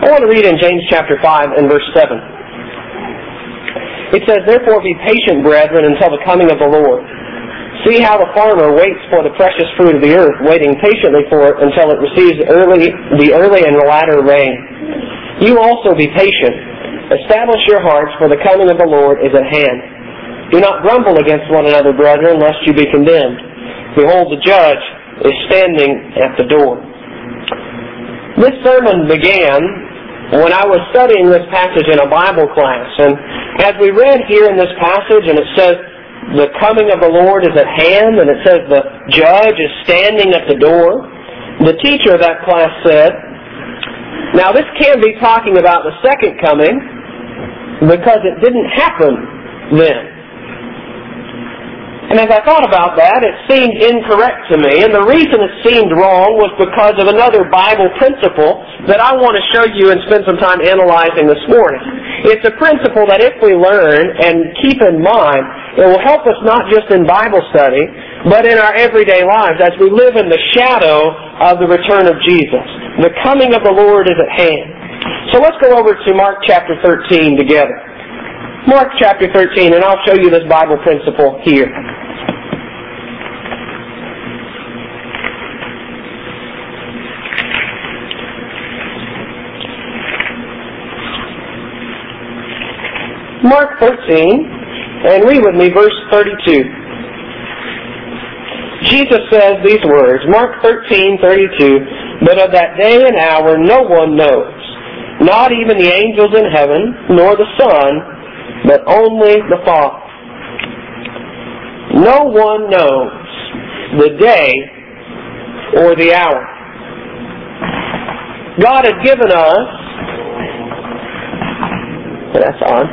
I want to read in James chapter 5 and verse 7. It says, "Therefore be patient, brethren, until the coming of the Lord. See how the farmer waits for the precious fruit of the earth, waiting patiently for it until it receives the early and the latter rain. You also be patient. Establish your hearts, for the coming of the Lord is at hand. Do not grumble against one another, brethren, lest you be condemned. Behold, the judge is standing at the door." This sermon began when I was studying this passage in a Bible class. And as we read here in this passage, and it says, the coming of the Lord is at hand, and it says the judge is standing at the door, the teacher of that class said, now this can't be talking about the second coming, because it didn't happen then. And as I thought about that, it seemed incorrect to me. And the reason it seemed wrong was because of another Bible principle that I want to show you and spend some time analyzing this morning. It's a principle that if we learn and keep in mind, it will help us not just in Bible study, but in our everyday lives as we live in the shadow of the return of Jesus. The coming of the Lord is at hand. So let's go over to Mark chapter 13 together. Mark chapter 13, and I'll show you this Bible principle here. Mark 13, and read with me verse 32. Jesus says these words, Mark 13:32, "But of that day and hour no one knows, not even the angels in heaven, nor the Son, but only the Father." No one knows the day or the hour. God has given us, that's on.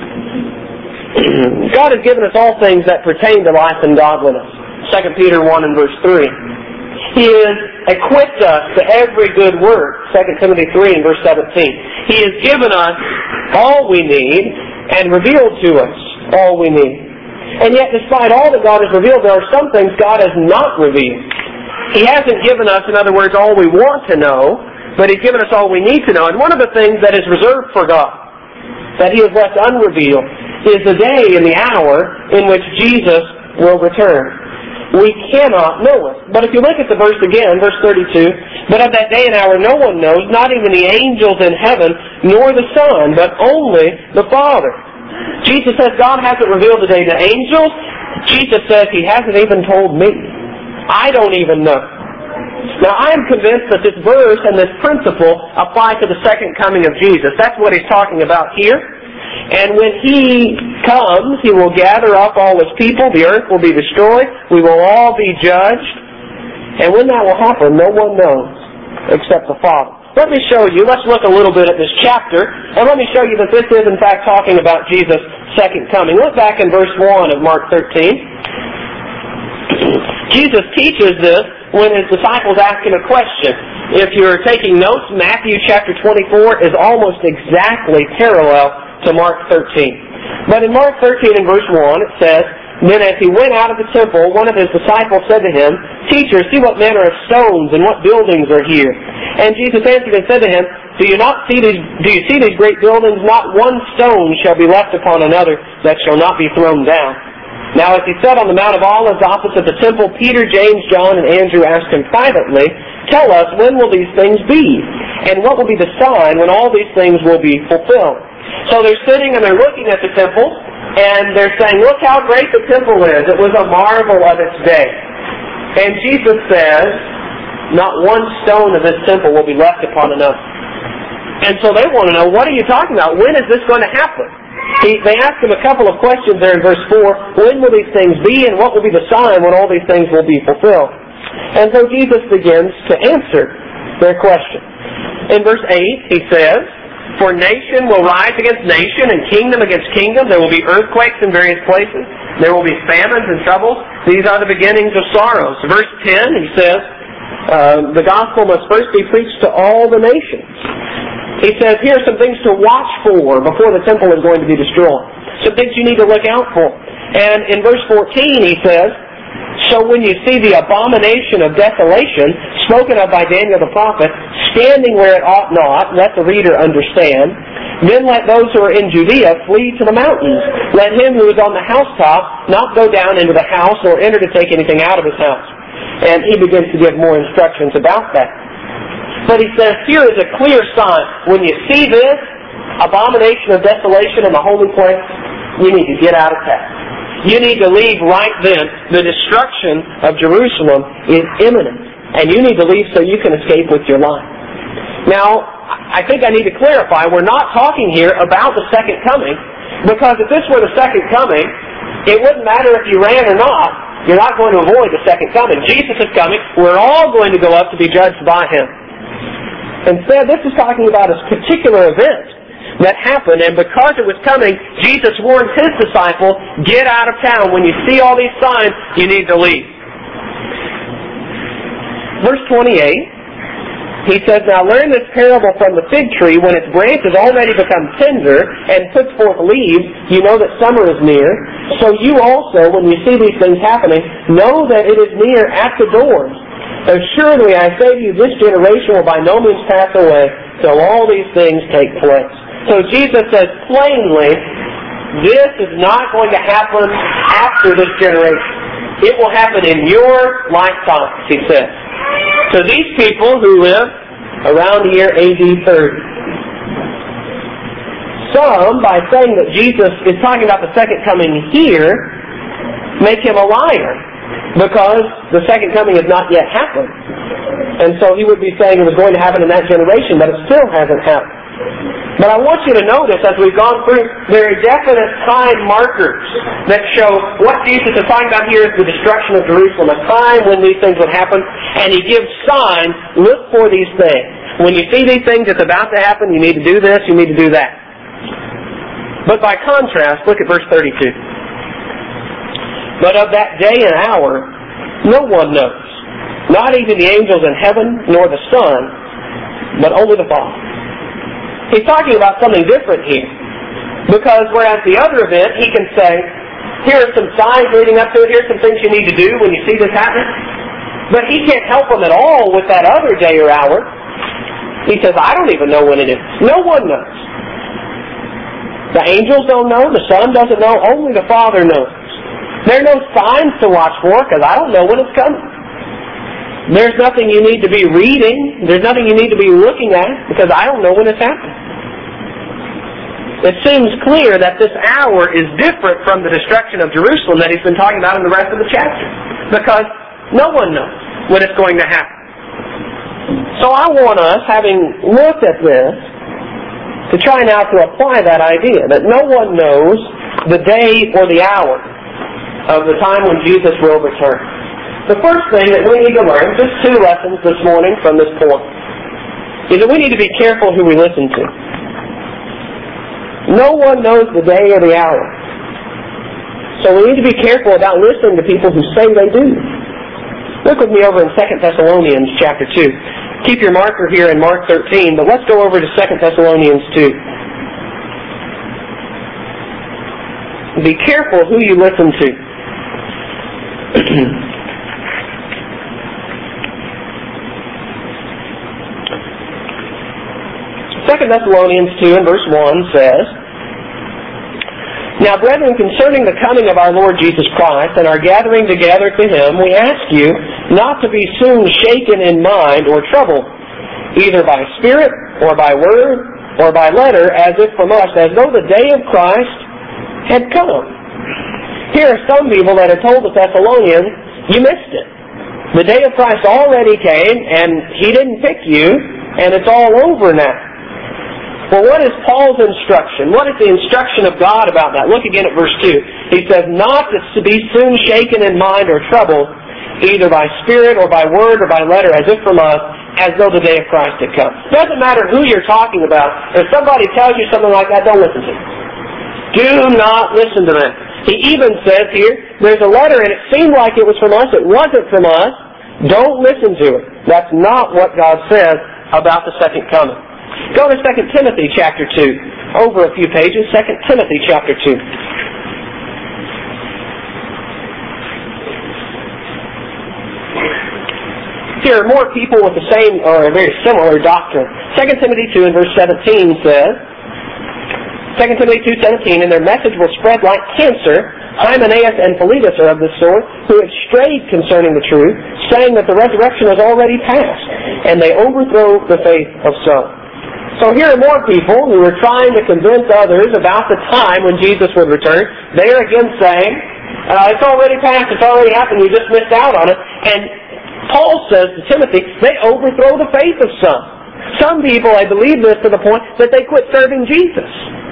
God has given us all things that pertain to life and godliness. 2 Peter 1 and verse 3. He has equipped us to every good work. 2 Timothy 3 and verse 17. He has given us all we need and revealed to us all we need. And yet, despite all that God has revealed, there are some things God has not revealed. He hasn't given us, in other words, all we want to know, but He's given us all we need to know. And one of the things that is reserved for God, that He has left unrevealed, is the day and the hour in which Jesus will return. We cannot know it. But if you look at the verse again, verse 32, "But of that day and hour no one knows, not even the angels in heaven, nor the Son, but only the Father." Jesus says God hasn't revealed the day to angels. Jesus says He hasn't even told me. I don't even know. Now I am convinced that this verse and this principle apply to the second coming of Jesus. That's what He's talking about here. And when He comes, He will gather up all His people. The earth will be destroyed. We will all be judged. And when that will happen, no one knows except the Father. Let me show you. Let's look a little bit at this chapter. And let me show you that this is, in fact, talking about Jesus' second coming. Look back in verse 1 of Mark 13. Jesus teaches this when His disciples ask Him a question. If you're taking notes, Matthew chapter 24 is almost exactly parallel to Mark 13. But in Mark 13 and verse 1 it says, "Then as He went out of the temple, one of His disciples said to Him, 'Teacher, see what manner of stones and what buildings are here.' And Jesus answered and said to him, Do you see these great buildings? Not one stone shall be left upon another that shall not be thrown down." Now as He sat on the Mount of Olives opposite the temple, Peter, James, John, and Andrew asked Him privately, "Tell us, when will these things be? And what will be the sign when all these things will be fulfilled?" So they're sitting and they're looking at the temple, and they're saying, "Look how great the temple is. It was a marvel of its day." And Jesus says, "Not one stone of this temple will be left upon another." And so they want to know, what are you talking about? When is this going to happen? They ask Him a couple of questions there in verse 4. When will these things be, and what will be the sign when all these things will be fulfilled? And so Jesus begins to answer their question. In verse 8, He says, "For nation will rise against nation, and kingdom against kingdom. There will be earthquakes in various places. There will be famines and troubles. These are the beginnings of sorrows." Verse 10, He says, the gospel must first be preached to all the nations. He says, here are some things to watch for before the temple is going to be destroyed. Some things you need to look out for. And in verse 14 He says, So when you see the abomination of desolation spoken of by Daniel the prophet, standing where it ought not, let the reader understand. Then let those who are in Judea flee to the mountains. Let him who is on the housetop not go down into the house nor enter to take anything out of his house. And he begins to give more instructions about that. But he says, here is a clear sign. When you see this abomination of desolation in the holy place, you need to get out of town. You need to leave right then. The destruction of Jerusalem is imminent. And you need to leave so you can escape with your life. Now, I think I need to clarify, we're not talking here about the second coming, because if this were the second coming, it wouldn't matter if you ran or not. You're not going to avoid the second coming. Jesus is coming. We're all going to go up to be judged by Him. Instead, this is talking about a particular event that happened, and because it was coming, Jesus warned His disciples, get out of town. When you see all these signs, you need to leave. Verse 28, he says, now learn this parable from the fig tree. When its branches already become tender and puts forth leaves, you know that summer is near. So you also, when you see these things happening, know that it is near at the doors. Assuredly, I say to you, this generation will by no means pass away till all these things take place. So Jesus says plainly, this is not going to happen after this generation. It will happen in your lifetime, he says. To these people who live around the year AD 30. Some, by saying that Jesus is talking about the second coming here, make him a liar, because the second coming has not yet happened. And so he would be saying it was going to happen in that generation, but it still hasn't happened. But I want you to notice, as we've gone through, there are definite sign markers that show what Jesus is talking about here is the destruction of Jerusalem, a time when these things would happen, and he gives signs, look for these things. When you see these things, it's about to happen, you need to do this, you need to do that. But by contrast, look at verse 32. But of that day and hour, no one knows, not even the angels in heaven, nor the Son, but only the Father. He's talking about something different here. Because whereas the other event, he can say, here are some signs leading up to it, here's some things you need to do when you see this happening. But he can't help them at all with that other day or hour. He says, I don't even know when it is. No one knows. The angels don't know, the Son doesn't know, only the Father knows. There are no signs to watch for, because I don't know when it's coming. There's nothing you need to be reading. There's nothing you need to be looking at, because I don't know when it's happening. It seems clear that this hour is different from the destruction of Jerusalem that he's been talking about in the rest of the chapter, because no one knows when it's going to happen. So I want us, having looked at this, to try now to apply that idea, that no one knows the day or the hour of the time when Jesus will return. The first thing that we need to learn, just 2 lessons this morning from this point, is that we need to be careful who we listen to. No one knows the day or the hour. So we need to be careful about listening to people who say they do. Look with me over in 2 Thessalonians chapter 2. Keep your marker here in Mark 13, but let's go over to 2 Thessalonians 2. Be careful who you listen to. 2 Thessalonians 2 and verse 1 says, Now, brethren, concerning the coming of our Lord Jesus Christ and our gathering together to Him, we ask you not to be soon shaken in mind or troubled, either by spirit or by word or by letter, as if from us, as though the day of Christ had come. Here are some people that had told the Thessalonians, you missed it. The day of Christ already came, and He didn't pick you, and it's all over now. Well, what is Paul's instruction? What is the instruction of God about that? Look again at verse 2. He says, not to be soon shaken in mind or troubled, either by spirit or by word or by letter, as if from us, as though the day of Christ had come. It doesn't matter who you're talking about. If somebody tells you something like that, don't listen to them. Do not listen to them. He even says here, there's a letter and it seemed like it was from us. It wasn't from us. Don't listen to it. That's not what God says about the second coming. Go to 2 Timothy chapter 2. Over a few pages, 2 Timothy chapter 2. here are more people with the same or a very similar doctrine. 2 Timothy 2 and verse 17 says, 2 Timothy 2:17, and their message will spread like cancer. Hymenaeus and Philetus are of this sort, who had strayed concerning the truth, saying that the resurrection is already past, and they overthrow the faith of some. So here are more people who are trying to convince others about the time when Jesus would return. They are again saying, it's already past, it's already happened, you just missed out on it. And Paul says to Timothy, they overthrow the faith of some. Some people, I believe this to the point that they quit serving Jesus.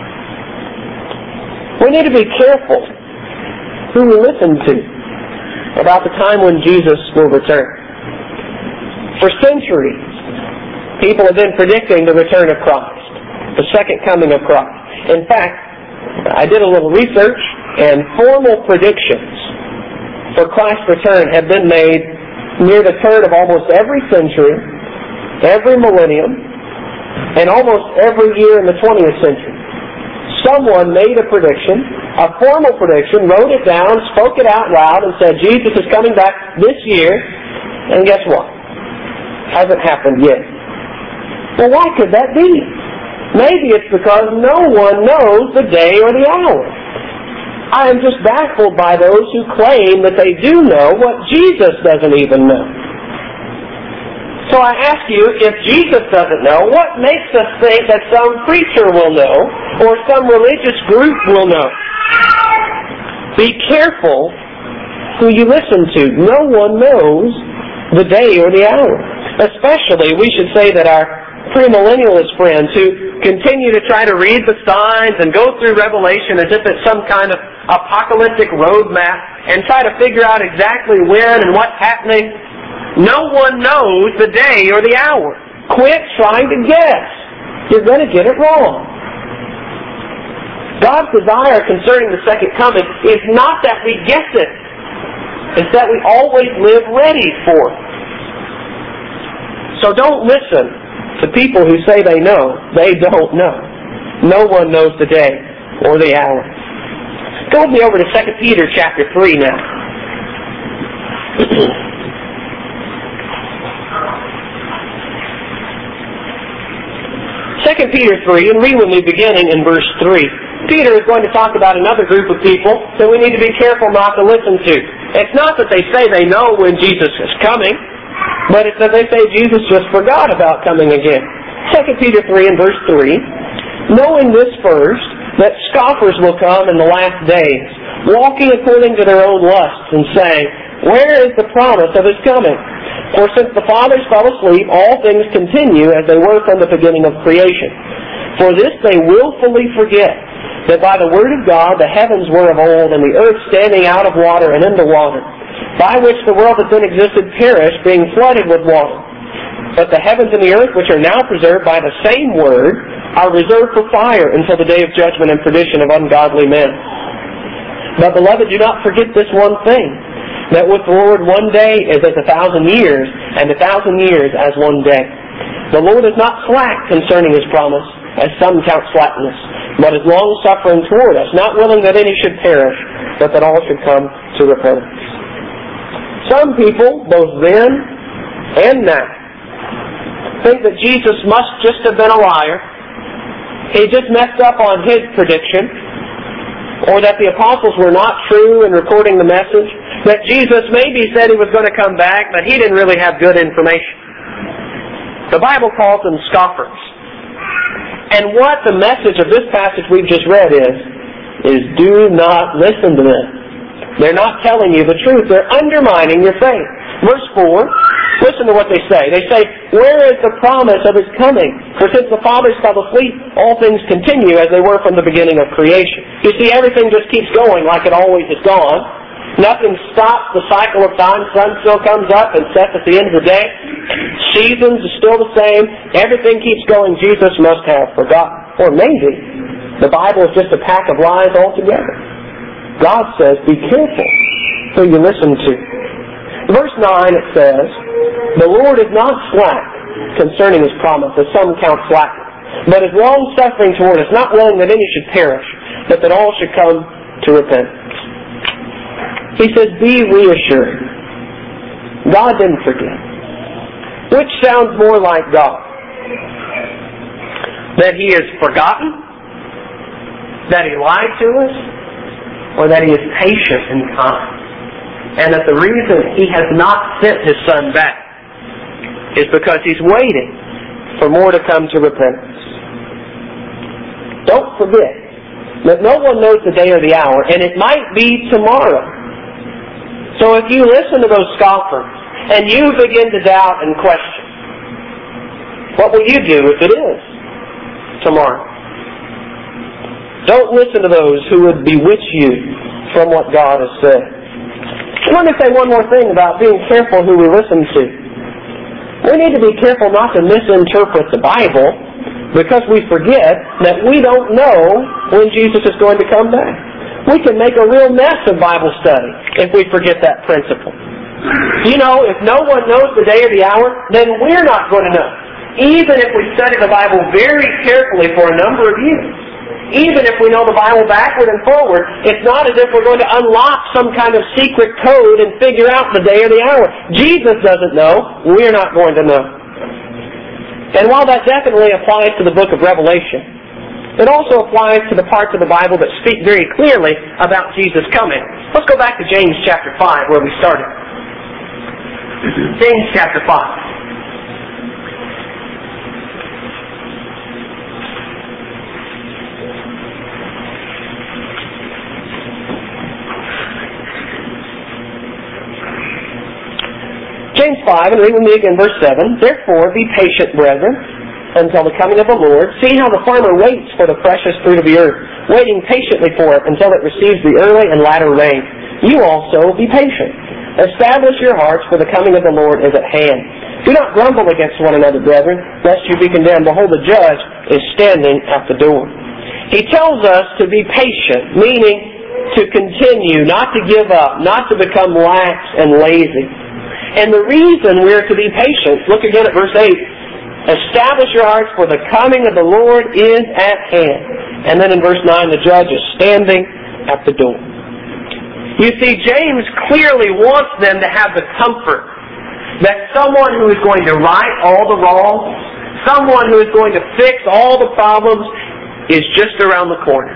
We need to be careful who we listen to about the time when Jesus will return. For centuries, people have been predicting the return of Christ, the second coming of Christ. In fact, I did a little research, and formal predictions for Christ's return have been made near the turn of almost every century, every millennium, and almost every year in the 20th century. Someone made a prediction, a formal prediction, wrote it down, spoke it out loud, and said, Jesus is coming back this year, and guess what? Hasn't happened yet. Well, why could that be? Maybe it's because no one knows the day or the hour. I am just baffled by those who claim that they do know what Jesus doesn't even know. So I ask you, if Jesus doesn't know, what makes us think that some preacher will know or some religious group will know? Be careful who you listen to. No one knows the day or the hour. Especially, we should say that our premillennialist friends who continue to try to read the signs and go through Revelation as if it's some kind of apocalyptic roadmap and try to figure out exactly when and what's happening. No one knows the day or the hour. Quit trying to guess. You're going to get it wrong. God's desire concerning the second coming is not that we guess it. It's that we always live ready for it. So don't listen to people who say they know. They don't know. No one knows the day or the hour. Go with me over to 2 Peter chapter 3 now. 2 Peter 3, and read with me beginning in verse 3. Peter is going to talk about another group of people that we need to be careful not to listen to. It's not that they say they know when Jesus is coming, but it's that they say Jesus just forgot about coming again. 2 Peter 3 and verse 3, knowing this first, that scoffers will come in the last days, walking according to their own lusts, and saying, where is the promise of His coming? For since the fathers fell asleep, all things continue as they were from the beginning of creation. For this they willfully forget, that by the word of God the heavens were of old, and the earth standing out of water and into water, by which the world that then existed perished, being flooded with water. But the heavens and the earth, which are now preserved by the same word, are reserved for fire until the day of judgment and perdition of ungodly men. But, beloved, do not forget this one thing, that with the Lord 1 day is as 1,000 years, and 1,000 years as 1 day. The Lord is not slack concerning His promise, as some count slackness, but is long-suffering toward us, not willing that any should perish, but that all should come to repentance. Some people, both then and now, think that Jesus must just have been a liar. He just messed up on His prediction, or that the apostles were not true in recording the message, that Jesus maybe said He was going to come back, but He didn't really have good information. The Bible calls them scoffers. And what the message of this passage we've just read is do not listen to them. They're not telling you the truth. They're undermining your faith. Verse 4, listen to what they say. They say, where is the promise of His coming? For since the fathers fell asleep, all things continue as they were from the beginning of creation. You see, everything just keeps going like it always has gone. Nothing stops the cycle of time. Sun still comes up and sets at the end of the day. Seasons are still the same. Everything keeps going. Jesus must have forgotten. Or maybe the Bible is just a pack of lies altogether. God says, be careful who you listen to. Verse 9 it says, the Lord is not slack concerning His promise, as some count slackness, but is long-suffering toward us, not willing that any should perish, but that all should come to repentance. He says, be reassured. God didn't forget. Which sounds more like God? That He is forgotten? That He lied to us? Or that He is patient and kind? And that the reason He has not sent His Son back is because He's waiting for more to come to repentance. Don't forget that no one knows the day or the hour, and it might be tomorrow. So if you listen to those scoffers, and you begin to doubt and question, what will you do if it is tomorrow? Don't listen to those who would bewitch you from what God has said. Let me say one more thing about being careful who we listen to. We need to be careful not to misinterpret the Bible because we forget that we don't know when Jesus is going to come back. We can make a real mess of Bible study if we forget that principle. You know, if no one knows the day or the hour, then we're not going to know. Even if we study the Bible very carefully for a number of years. Even if we know the Bible backward and forward, it's not as if we're going to unlock some kind of secret code and figure out the day or the hour. Jesus doesn't know. We're not going to know. And while that definitely applies to the book of Revelation, it also applies to the parts of the Bible that speak very clearly about Jesus coming. Let's go back to James chapter 5 where we started. James chapter 5. James 5, and read with me again verse 7. Therefore, be patient, brethren, until the coming of the Lord. See how the farmer waits for the precious fruit of the earth, waiting patiently for it until it receives the early and latter rain. You also be patient. Establish your hearts, for the coming of the Lord is at hand. Do not grumble against one another, brethren, lest you be condemned. Behold, the judge is standing at the door. He tells us to be patient, meaning to continue, not to give up, not to become lax and lazy. And the reason we're to be patient, look again at verse 8. Establish your hearts, for the coming of the Lord is at hand. And then in verse 9, the judge is standing at the door. You see, James clearly wants them to have the comfort that someone who is going to right all the wrongs, someone who is going to fix all the problems, is just around the corner.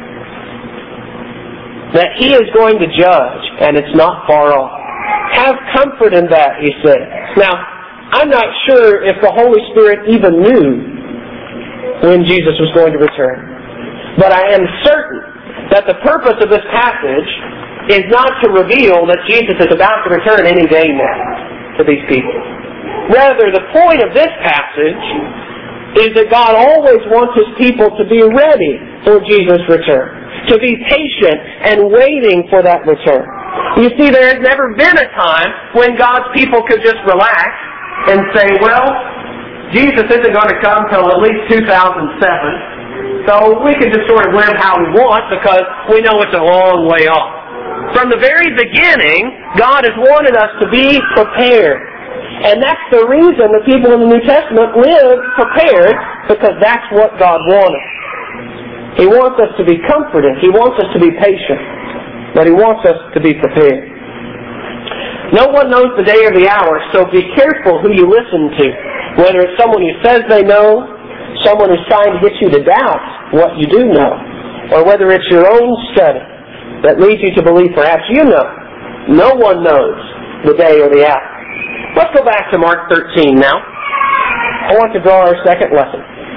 That He is going to judge, and it's not far off. Have comfort in that, he said. Now, I'm not sure if the Holy Spirit even knew when Jesus was going to return. But I am certain that the purpose of this passage is not to reveal that Jesus is about to return any day now to these people. Rather, the point of this passage is that God always wants His people to be ready for Jesus' return, to be patient and waiting for that return. You see, there has never been a time when God's people could just relax and say, well, Jesus isn't going to come until at least 2007, so we can just sort of live how we want because we know it's a long way off. From the very beginning, God has wanted us to be prepared. And that's the reason the people in the New Testament live prepared, because that's what God wanted. He wants us to be comforted. He wants us to be patient. But He wants us to be prepared. No one knows the day or the hour, so be careful who you listen to. Whether it's someone who says they know, someone who's trying to get you to doubt what you do know, or whether it's your own study that leads you to believe perhaps you know. No one knows the day or the hour. Let's go back to Mark 13 now. I want to draw our second lesson.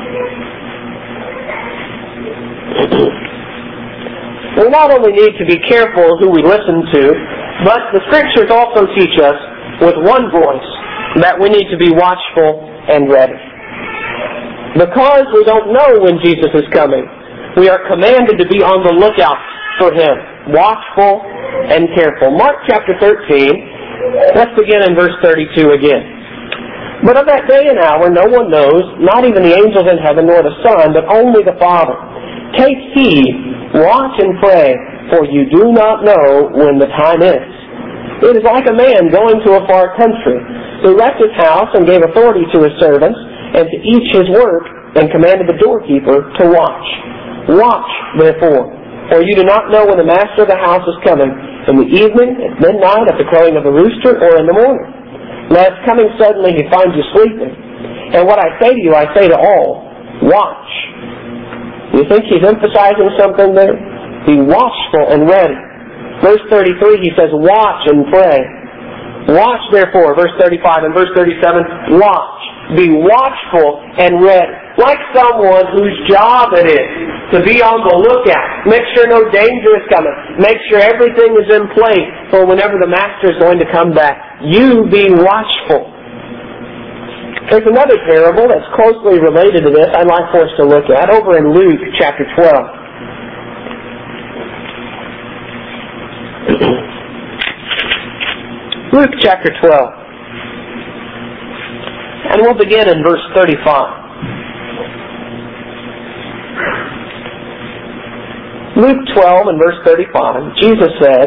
We not only need to be careful who we listen to, but the Scriptures also teach us with one voice that we need to be watchful and ready. Because we don't know when Jesus is coming, we are commanded to be on the lookout for Him, watchful and careful. Mark chapter 13, let's begin in verse 32 again. But of that day and hour no one knows, not even the angels in heaven nor the Son, but only the Father. Take heed, watch and pray, for you do not know when the time is. It is like a man going to a far country, who left his house and gave authority to his servants, and to each his work, and commanded the doorkeeper to watch. Watch, therefore, for you do not know when the master of the house is coming, in the evening, at midnight, at the crowing of the rooster, or in the morning. lest coming suddenly he finds you sleeping. And what I say to you, I say to all, watch. You think he's emphasizing something there? Be watchful and ready. Verse 33, he says, watch and pray. Watch, therefore, verse 35 and verse 37, watch. Be watchful and ready. Like someone whose job it is to be on the lookout. Make sure no danger is coming. Make sure everything is in place for whenever the master is going to come back. You be watchful. There's another parable that's closely related to this I'd like for us to look at over in Luke chapter 12. Luke chapter 12. And we'll begin in verse 35. Luke 12 and verse 35, Jesus says,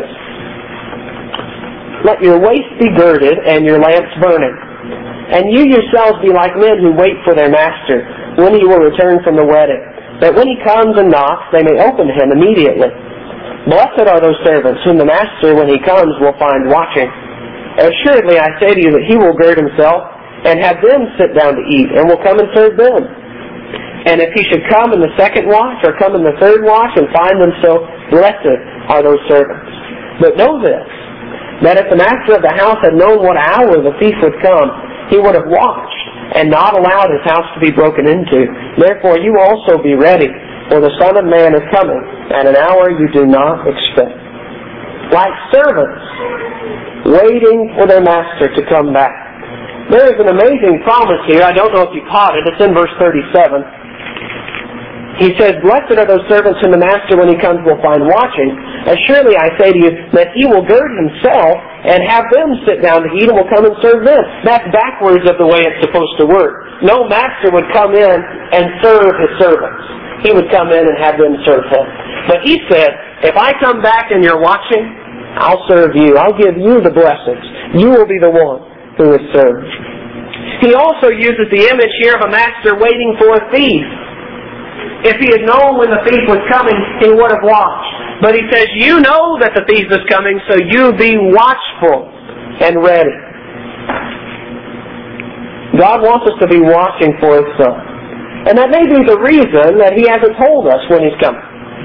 let your waist be girded and your lamps burning. And you yourselves be like men who wait for their master, when he will return from the wedding, that when he comes and knocks, they may open to him immediately. Blessed are those servants whom the master, when he comes, will find watching. Assuredly, I say to you that he will gird himself and have them sit down to eat, and will come and serve them. And if he should come in the second watch, or come in the third watch, and find them so, blessed are those servants. But know this, that if the master of the house had known what hour the thief would come, he would have watched, and not allowed his house to be broken into. Therefore you also be ready, for the Son of Man is coming at an hour you do not expect. Like servants waiting for their master to come back. There is an amazing promise here. I don't know if you caught it. It's in verse 37. He says, blessed are those servants whom the master, when he comes, will find watching. Surely I say to you that he will gird himself and have them sit down to eat, and will come and serve them. That's backwards of the way it's supposed to work. No master would come in and serve his servants. He would come in and have them serve him. But he said, if I come back and you're watching, I'll serve you. I'll give you the blessings. You will be the one who is served. He also uses the image here of a master waiting for a thief. If he had known when the thief was coming, he would have watched. But he says, you know that the thief is coming, so you be watchful and ready. God wants us to be watching for his Son. And that may be the reason that he hasn't told us when he's coming.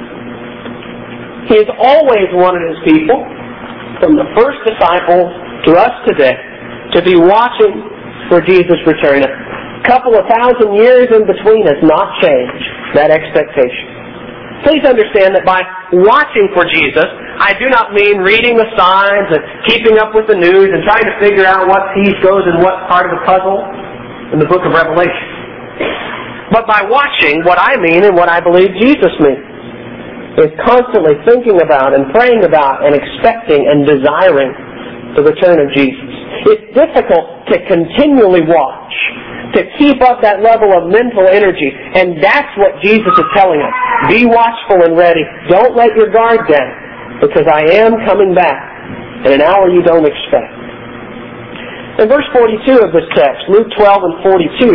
He has always wanted his people, from the first disciples to us today, to be watching for Jesus returning. A couple of thousand years in between has not changed that expectation. Please understand that by watching for Jesus, I do not mean reading the signs and keeping up with the news and trying to figure out what piece goes in what part of the puzzle in the book of Revelation. But by watching, what I mean and what I believe Jesus means is constantly thinking about and praying about and expecting and desiring the return of Jesus. It's difficult to continually watch, to keep up that level of mental energy, and that's what Jesus is telling us. Be watchful and ready. Don't let your guard down, because I am coming back in an hour you don't expect. In verse 42 of this text, Luke 12 and 42,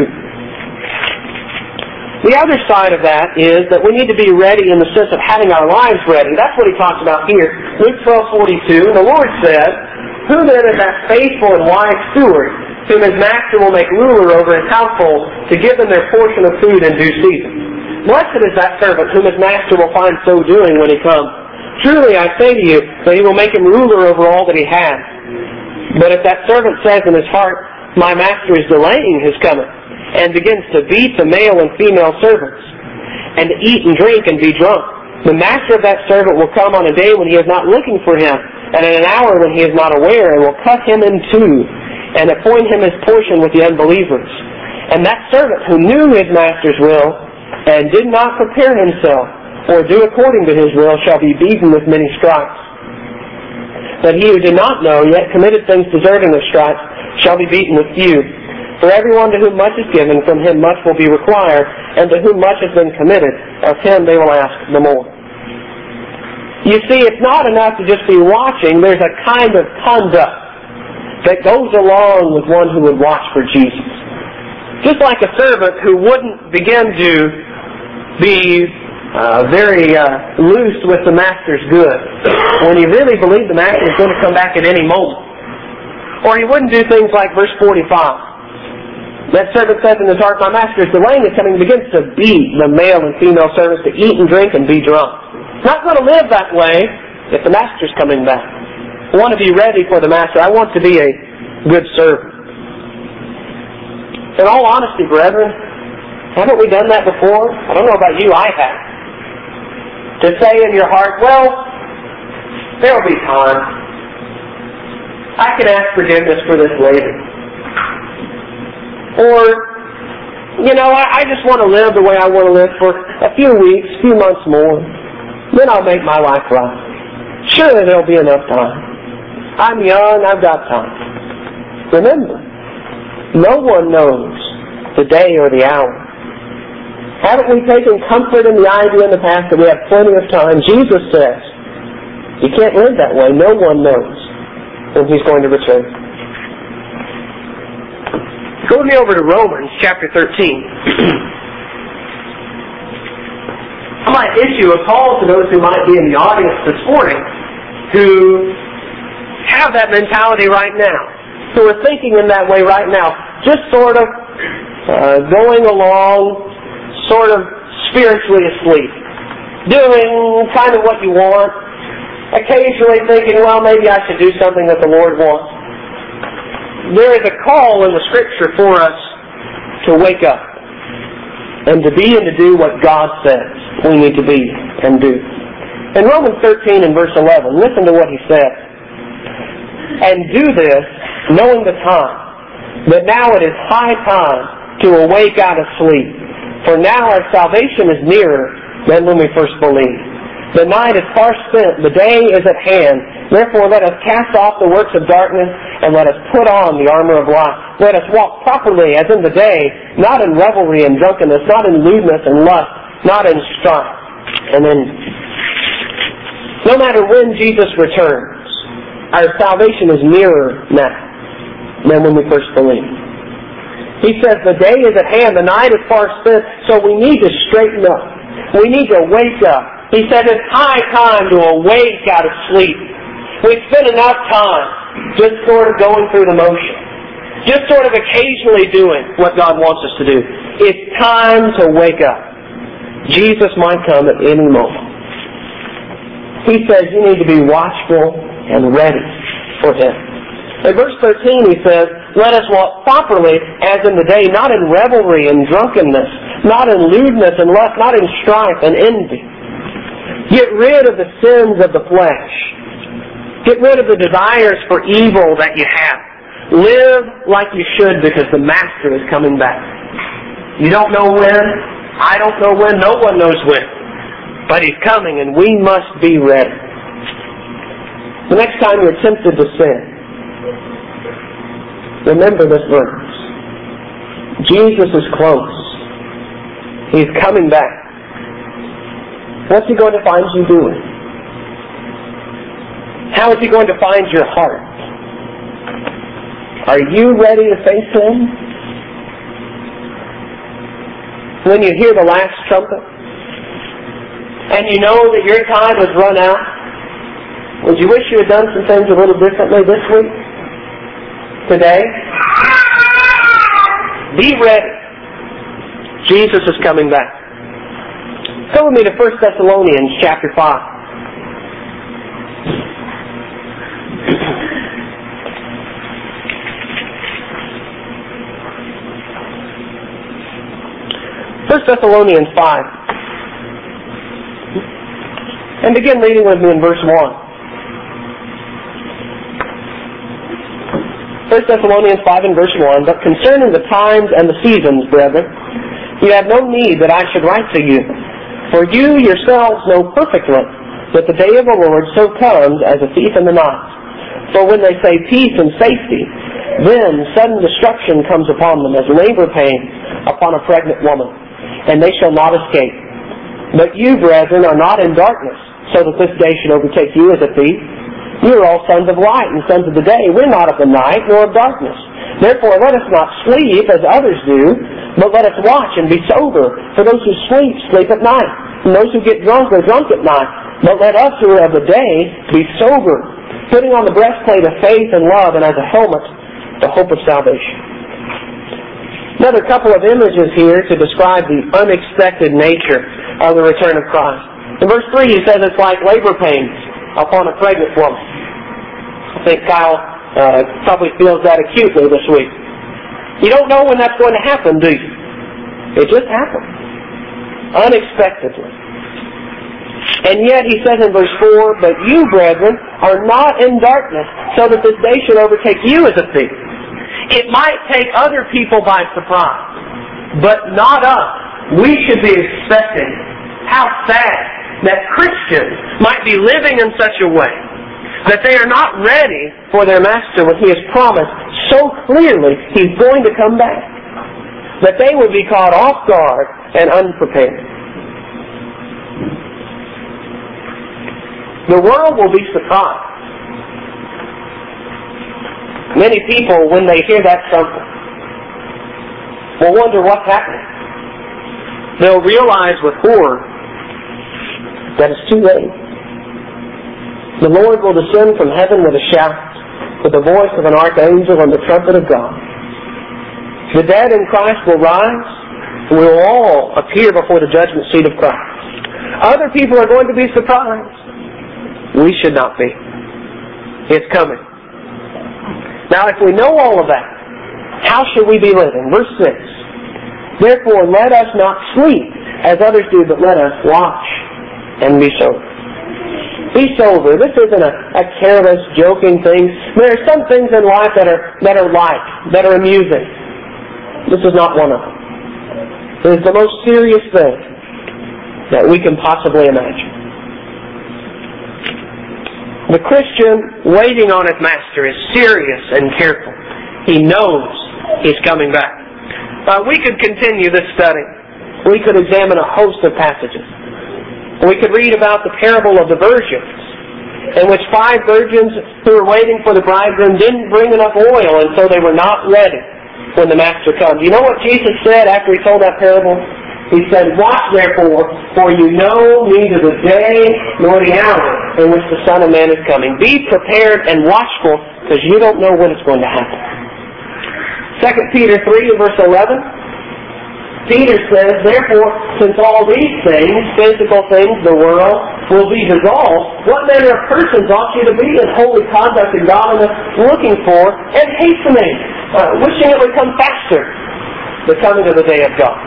the other side of that is that we need to be ready in the sense of having our lives ready. That's what he talks about here. Luke 12:42, the Lord said, who then is that faithful and wise steward, whom his master will make ruler over his household, to give them their portion of food in due season? Blessed is that servant whom his master will find so doing when he comes. Truly I say to you that he will make him ruler over all that he has. But if that servant says in his heart, my master is delaying his coming, and begins to beat the male and female servants, and to eat and drink and be drunk, the master of that servant will come on a day when he is not looking for him, and in an hour when he is not aware, and will cut him in two, and appoint him his portion with the unbelievers. And that servant who knew his master's will, and did not prepare himself, or do according to his will, shall be beaten with many stripes. But he who did not know, yet committed things deserving of stripes, shall be beaten with few. For everyone to whom much is given, from him much will be required, and to whom much has been committed, of him they will ask the more. You see, it's not enough to just be watching. There's a kind of conduct that goes along with one who would watch for Jesus. Just like a servant who wouldn't begin to be very loose with the master's goods when he really believed the master was going to come back at any moment. Or he wouldn't do things like verse 45. That servant says in his heart, my master is delaying his coming, and begins to beat the male and female servants to eat and drink and be drunk. Not going to live that way if the master's coming back. I want to be ready for the master. I want to be a good servant. In all honesty, brethren, haven't we done that before? I don't know about you, I have. To say in your heart, well, there'll be time. I can ask forgiveness for this later. Or, I just want to live the way I want to live for a few weeks, few months more. Then I'll make my life right. Surely there'll be enough time. I'm young, I've got time. Remember, no one knows the day or the hour. Haven't we taken comfort in the idea in the past that we have plenty of time? Jesus says, you can't live that way. No one knows when He's going to return. Go with me over to Romans chapter 13. I might issue a call to those who might be in the audience this morning who have that mentality right now, who are thinking in that way right now, just sort of going along, sort of spiritually asleep, doing kind of what you want, occasionally thinking, well, maybe I should do something that the Lord wants. There is a call in the Scripture for us to wake up and to be and to do what God says we need to be and do. In Romans 13 and verse 11, listen to what he says. And do this, knowing the time, that now it is high time to awake out of sleep. For now our salvation is nearer than when we first believed. The night is far spent, the day is at hand. Therefore let us cast off the works of darkness, and let us put on the armor of light. Let us walk properly as in the day, not in revelry and drunkenness, not in lewdness and lust, not in strife. And then, no matter when Jesus returns, our salvation is nearer now than when we first believed. He says the day is at hand, the night is far spent, so we need to straighten up. We need to wake up. He said it's high time to awake out of sleep. We've spent enough time just sort of going through the motion. Just sort of occasionally doing what God wants us to do. It's time to wake up. Jesus might come at any moment. He says you need to be watchful and ready for Him. In verse 13 he says, let us walk properly as in the day, not in revelry and drunkenness, not in lewdness and lust, not in strife and envy. Get rid of the sins of the flesh. Get rid of the desires for evil that you have. Live like you should because the Master is coming back. You don't know when. I don't know when. No one knows when. But He's coming and we must be ready. The next time you're tempted to sin, remember this verse. Jesus is close. He's coming back. What's He going to find you doing? How is He going to find your heart? Are you ready to face Him? When you hear the last trumpet, and you know that your time has run out, would you wish you had done some things a little differently this week? Today? Be ready. Jesus is coming back. Go with me to 1 Thessalonians chapter 5. First Thessalonians 5. And begin reading with me in verse 1. 1 Thessalonians 5 and verse 1. But concerning the times and the seasons, brethren, you have no need that I should write to you. For you yourselves know perfectly that the day of the Lord so comes as a thief in the night. For when they say peace and safety, then sudden destruction comes upon them as labor pain upon a pregnant woman, and they shall not escape. But you, brethren, are not in darkness, so that this day should overtake you as a thief. You are all sons of light and sons of the day. We're not of the night nor of darkness. Therefore let us not sleep as others do, but let us watch and be sober. For those who sleep, sleep at night. And those who get drunk are drunk at night. But let us who are of the day be sober, putting on the breastplate of faith and love, and as a helmet, the hope of salvation. Another couple of images here to describe the unexpected nature of the return of Christ. In verse 3 he says it's like labor pains upon a pregnant woman. I think Kyle probably feels that acutely this week. You don't know when that's going to happen, do you? It just happens. Unexpectedly. And yet he says in verse 4, but you, brethren, are not in darkness, so that this day should overtake you as a thief. It might take other people by surprise, but not us. We should be expecting. How sad that Christians might be living in such a way that they are not ready for their Master when He has promised so clearly He's going to come back. That they would be caught off guard and unprepared. The world will be surprised. Many people, when they hear that something, will wonder what's happening. They'll realize with horror that it's too late. The Lord will descend from heaven with a shout, with the voice of an archangel and the trumpet of God. The dead in Christ will rise, and we will all appear before the judgment seat of Christ. Other people are going to be surprised. We should not be. It's coming. Now, if we know all of that, how should we be living? Verse 6. Therefore, let us not sleep as others do, but let us watch and be sober. Be sober. This isn't a careless, joking thing. There are some things in life that are light, that are amusing. This is not one of them. It is the most serious thing that we can possibly imagine. The Christian waiting on his Master is serious and careful. He knows He's coming back. We could continue this study. We could examine a host of passages. We could read about the parable of the virgins, in which 5 virgins who were waiting for the bridegroom didn't bring enough oil, and so they were not ready when the Master comes. You know what Jesus said after He told that parable? He said, watch therefore, for you know neither the day nor the hour in which the Son of Man is coming. Be prepared and watchful, because you don't know when it's going to happen. 2 Peter 3 and verse 11, Peter says, therefore, since all these things, physical things, the world, will be dissolved, what manner of persons ought you to be in holy conduct and godliness, looking for and hastening, wishing it would come faster, the coming of the day of God.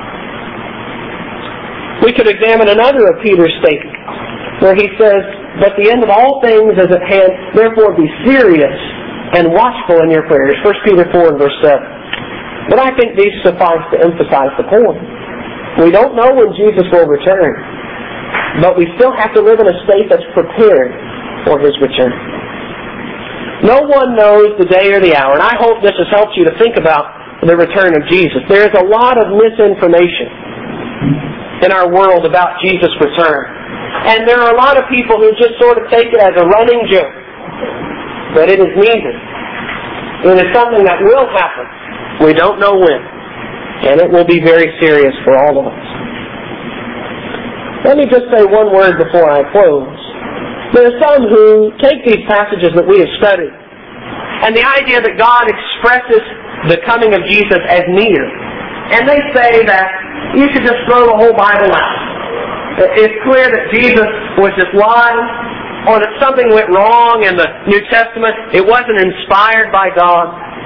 We could examine another of Peter's statements, where he says, but the end of all things is at hand, therefore be serious and watchful in your prayers. 1 Peter 4 and verse 7. But I think these suffice to emphasize the point. We don't know when Jesus will return, but we still have to live in a state that's prepared for His return. No one knows the day or the hour, and I hope this has helped you to think about the return of Jesus. There is a lot of misinformation in our world about Jesus' return. And there are a lot of people who just sort of take it as a running joke. But it is neither. It is something that will happen. We don't know when. And it will be very serious for all of us. Let me just say one word before I close. There are some who take these passages that we have studied, and the idea that God expresses the coming of Jesus as near, and they say that you should just throw the whole Bible out. It's clear that Jesus was just lying, or that something went wrong in the New Testament. It wasn't inspired by God.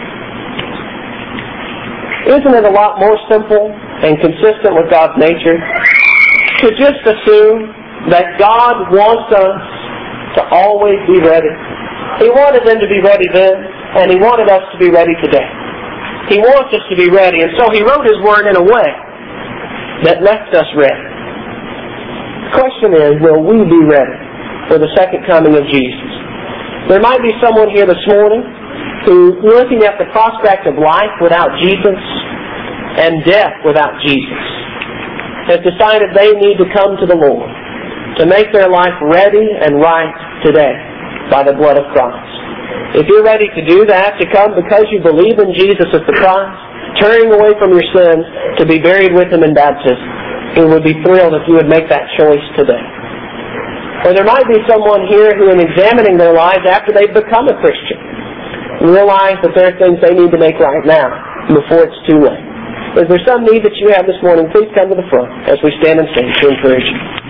Isn't it a lot more simple and consistent with God's nature to just assume that God wants us to always be ready? He wanted them to be ready then, and He wanted us to be ready today. He wants us to be ready, and so He wrote His Word in a way that left us ready. The question is, will we be ready for the second coming of Jesus? There might be someone here this morning who, looking at the prospect of life without Jesus and death without Jesus, has decided they need to come to the Lord to make their life ready and right today by the blood of Christ. If you're ready to do that, to come because you believe in Jesus as the Christ, turning away from your sins to be buried with Him in baptism, we would be thrilled if you would make that choice today. Or there might be someone here who, in examining their lives after they've become a Christian, realize that there are things they need to make right now before it's too late. Is there some need that you have this morning? Please come to the front as we stand and sing to encourage you.